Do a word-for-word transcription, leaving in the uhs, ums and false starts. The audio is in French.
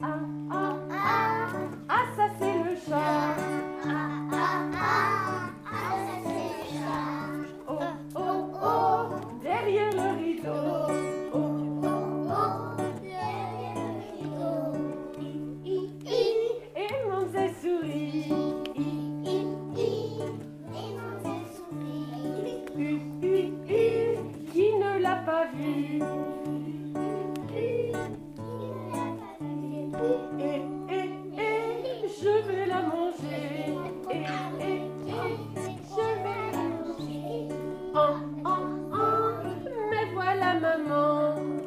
ah, ah, ah, ah, ça c'est le chat. Ah, ah, ah, ah, ça c'est le chat. Oh, oh, oh, derrière le rideau. Oh, Oh, oh, derrière le rideau. I, i, i, et Mademoiselle Souris. i, i, i, et Mademoiselle Souris. U, u, u, qui ne l'a pas vu. Et, et, et, je vais la manger. Et, et, et, je vais la manger. Oh, oh, oh, mais voilà maman.